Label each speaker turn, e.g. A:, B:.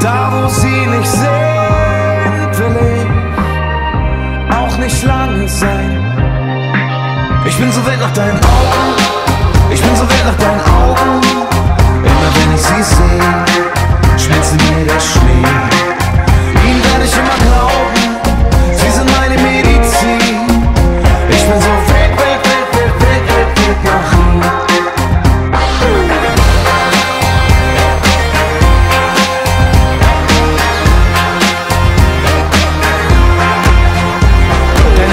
A: Da wo sie nicht sind, will ich auch nicht lange sein. Ich bin so wild nach deinen Augen, ich bin so wild nach deinen Augen.